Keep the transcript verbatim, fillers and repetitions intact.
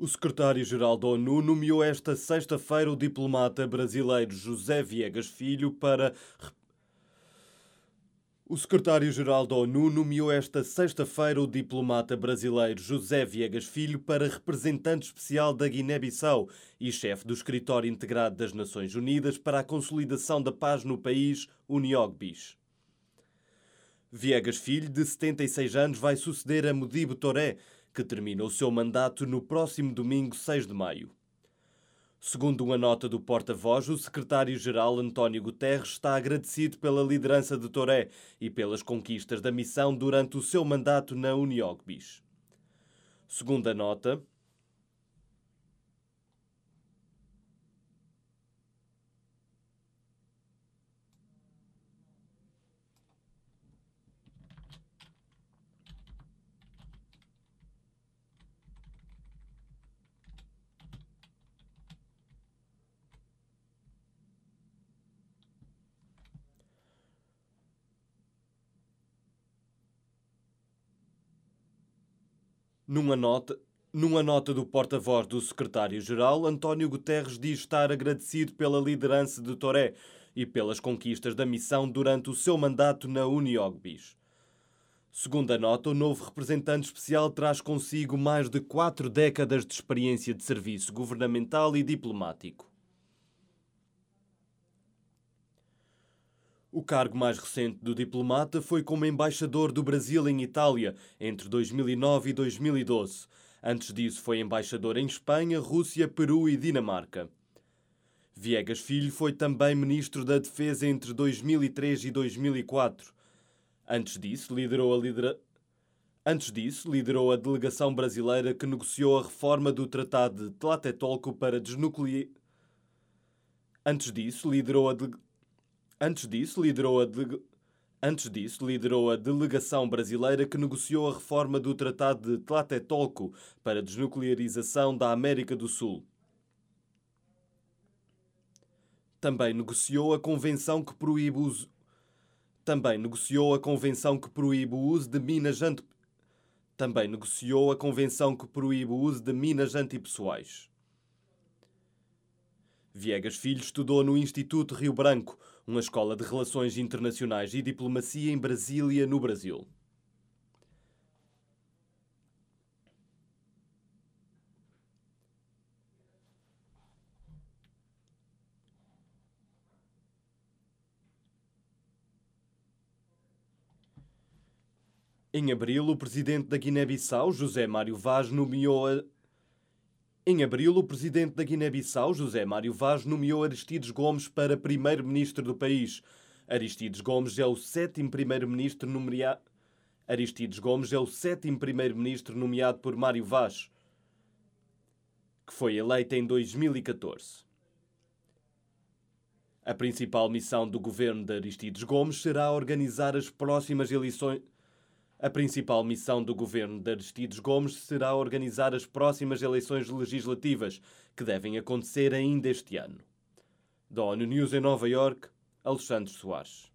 O secretário-geral da ONU nomeou esta sexta-feira o diplomata brasileiro José Viegas Filho para... O secretário-geral da ONU nomeou esta sexta-feira o diplomata brasileiro José Viegas Filho para representante especial da Guiné-Bissau e chefe do Escritório Integrado das Nações Unidas para a Consolidação da Paz no país, UNIOGBIS. Viegas Filho, de setenta e seis anos, vai suceder a Modibo Touré, que termina o seu mandato no próximo domingo, seis de maio. Segundo uma nota do porta-voz, o secretário-geral António Guterres está agradecido pela liderança de Touré e pelas conquistas da missão durante o seu mandato na UNIOGBIS. Segundo a nota, Numa nota, numa nota do porta-voz do secretário-geral, António Guterres diz estar agradecido pela liderança de Touré e pelas conquistas da missão durante o seu mandato na UNIOGBIS. Segundo a nota, o novo representante especial traz consigo mais de quatro décadas de experiência de serviço governamental e diplomático. O cargo mais recente do diplomata foi como embaixador do Brasil em Itália, entre dois mil e nove e dois mil e doze. Antes disso foi embaixador em Espanha, Rússia, Peru e Dinamarca. Viegas Filho foi também ministro da Defesa entre dois mil e três e dois mil e quatro. Antes disso, liderou a, lidera... Antes disso, liderou a delegação brasileira que negociou a reforma do Tratado de Tlatelolco para desnuclear... Antes disso, liderou a... De... Antes disso, liderou a de... Antes disso, liderou a delegação brasileira que negociou a reforma do Tratado de Tlatelolco para a desnuclearização da América do Sul. Também negociou a convenção que proíbe o uso... Também negociou a convenção que proíbe o uso de minas anti... Também negociou a convenção que proíbe o uso de minas antipessoais. Viegas Filho estudou no Instituto Rio Branco, uma escola de Relações Internacionais e Diplomacia em Brasília, no Brasil. Em abril, o presidente da Guiné-Bissau, José Mário Vaz, nomeou a... Em abril, o presidente da Guiné-Bissau, José Mário Vaz, nomeou Aristides Gomes para primeiro-ministro do país. Aristides Gomes é o sétimo primeiro-ministro nomeado... Aristides Gomes é o sétimo primeiro-ministro nomeado por Mário Vaz, que foi eleito em dois mil e catorze. A principal missão do governo de Aristides Gomes será organizar as próximas eleições... A principal missão do governo de Aristides Gomes será organizar as próximas eleições legislativas, que devem acontecer ainda este ano. Da ONU News em Nova Iorque, Alexandre Soares.